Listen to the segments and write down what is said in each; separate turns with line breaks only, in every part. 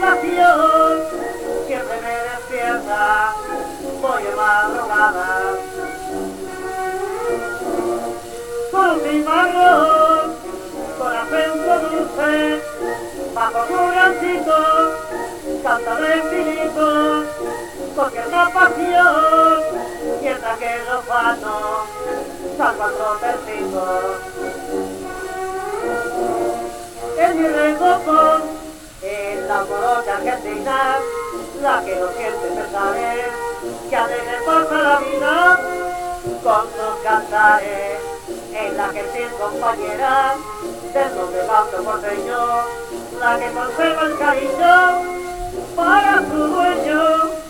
pasión siempre me despierta, voy de madrugada. Con un cimarrón, con acento dulce, bajo su brancito, canta de infinito, porque es una pasión, mientras que los panos salvan trotecitos. En mi recopón, en la morocha argentina, la que no siente pesares, que alegre pasa la vida con sus cantares, en la que sin compañera del nombre vasco porteño, la que conserva el cariño para su dueño.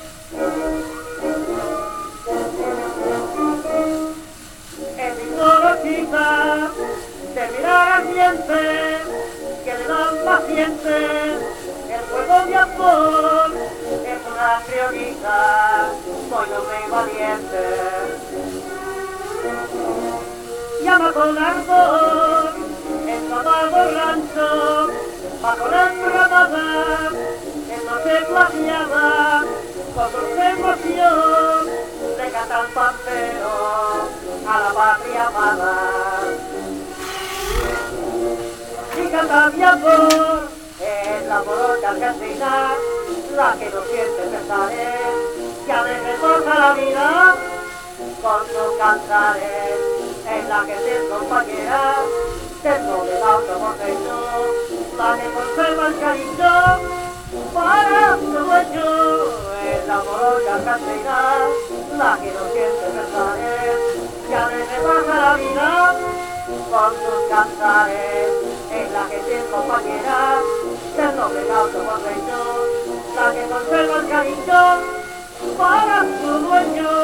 Es mi morochita de mirar ardiente, que le dan paciente el fuego de amor, es una criollita muy noble y valiente. Llama con ardor en todo rancho, bajo la enramada, en noche plateada, con dulce emoción, le canta el pampero a la patria amada. Y canta mi amor, es la morocha argentina, la que no siente pesares, que alegre goza la vida con sus cantares, es la que es compañera dentro del auto porteño, la que conserva el cariño para su dueño. Es la morocha argentina, la que no siente pesares, que alegre goza la vida con sus cantares, es la que es compañera del noble auto porteño, la que conserva el cariño para su dueño.